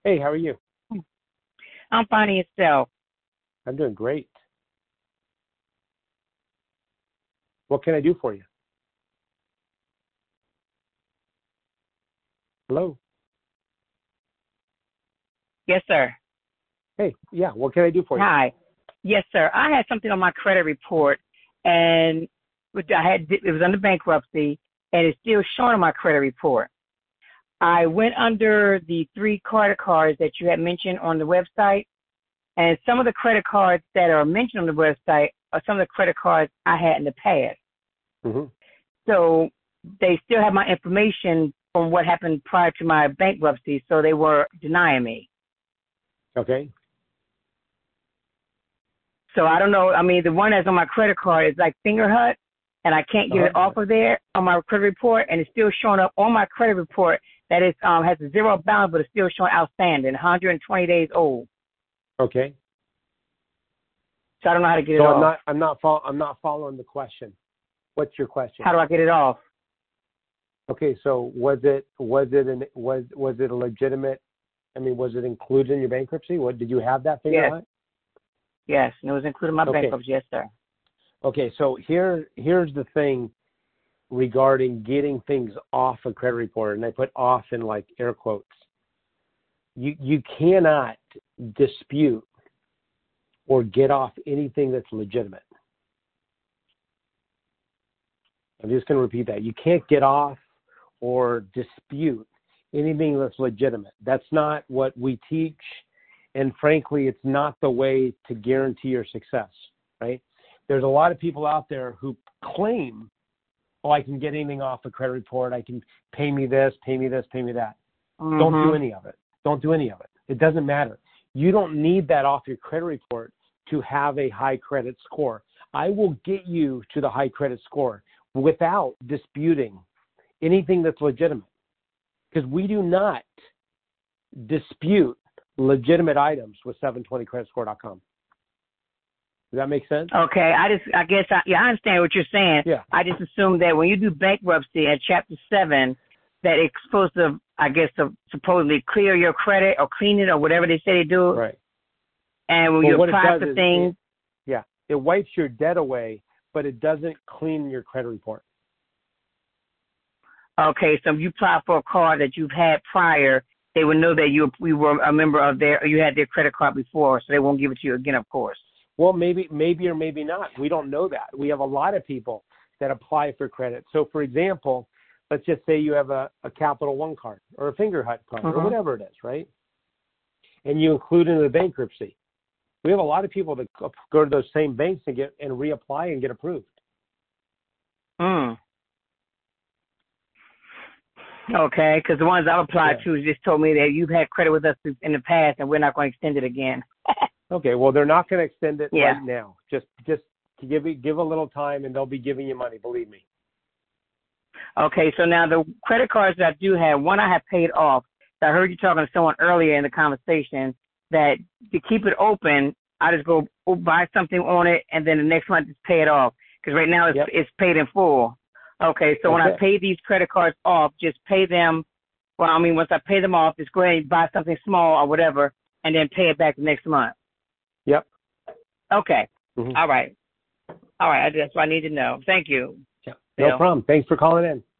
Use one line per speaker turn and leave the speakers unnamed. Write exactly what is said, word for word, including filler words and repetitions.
Hey, how are you?
I'm finding yourself.
I'm doing great. What can I do for you? Hello?
Yes, sir.
Hey, yeah, what can I do for you?
Hi. Yes, sir. I had something on my credit report, and I had it was under bankruptcy, and it's still showing on my credit report. I went under the three credit cards that you had mentioned on the website, and some of the credit cards that are mentioned on the website are some of the credit cards I had in the past.
Mm-hmm.
So they still have my information from what happened prior to my bankruptcy, so they were denying me.
Okay.
So I don't know. I mean, the one that's on my credit card is like Finger Hut, and I can't get
Uh-huh.
it off of there on my credit report, and it's still showing up on my credit report that it um, has a zero balance, but it's still showing outstanding, one hundred twenty days old.
Okay.
So I don't know how to get
So
it
I'm
off.
not I'm not fol- I'm not following the question. What's your question?
How do I get it off?
Okay, so was it was it an was was it a legitimate? I mean, was it included in your bankruptcy? What did you have that Finger
Yes.
Hut?
Yes, and it was included in my
Okay.
bankruptcy. Yes, sir.
Okay, so here here's the thing regarding getting things off a credit report, and I put off in like air quotes. You you cannot dispute or get off anything that's legitimate. I'm just going to repeat that. You can't get off or dispute anything that's legitimate. That's not what we teach, and frankly, it's not the way to guarantee your success, right? There's a lot of people out there who claim, oh, I can get anything off a credit report. I can pay me this, pay me this, pay me that.
Mm-hmm.
Don't do any of it. Don't do any of it. It doesn't matter. You don't need that off your credit report to have a high credit score. I will get you to the high credit score without disputing anything that's legitimate, because we do not dispute legitimate items with seven twenty credit score dot com. Does that make sense?
Okay, I just, I guess, I, yeah, I understand what you're saying.
Yeah.
I just assume that when you do bankruptcy at Chapter seven, that it's supposed to, I guess, to supposedly clear your credit or clean it or whatever they say they do.
Right.
And when
Well,
you
what it
apply
does
for
is
things,
it, yeah, it wipes your debt away, but it doesn't clean your credit report.
okay, so if you apply for a card that you've had prior, they would know that you we were a member of their, or you had their credit card before, so they won't give it to you again, of course.
Well, maybe, maybe or maybe not. We don't know that. We have a lot of people that apply for credit. So, for example, let's just say you have a, a Capital One card or a Finger Hut card
Uh-huh.
or whatever it is, right? And you include it in the bankruptcy. We have a lot of people that go to those same banks and get and reapply and get approved.
Mm. Okay, because the ones I've applied
Yeah.
to just told me that you've had credit with us in the past and we're not going to extend it again.
Okay, well, they're not going to extend it
Yeah.
right now. Just just to give it, give a little time, and they'll be giving you money. Believe me.
Okay, so now the credit cards that I do have, one I have paid off. I heard you talking to someone earlier in the conversation that to keep it open, I just go buy something on it and then the next month just pay it off. Because right now it's,
Yep.
it's paid in full. Okay, so when I
Okay.
pay these credit cards off, just pay them. Well, I mean, once I pay them off, just go ahead and buy something small or whatever and then pay it back the next month.
Yep.
Okay.
Mm-hmm.
All right. All right. That's what I need to know. Thank you.
Yep. No
Bill.
problem. Thanks for calling in.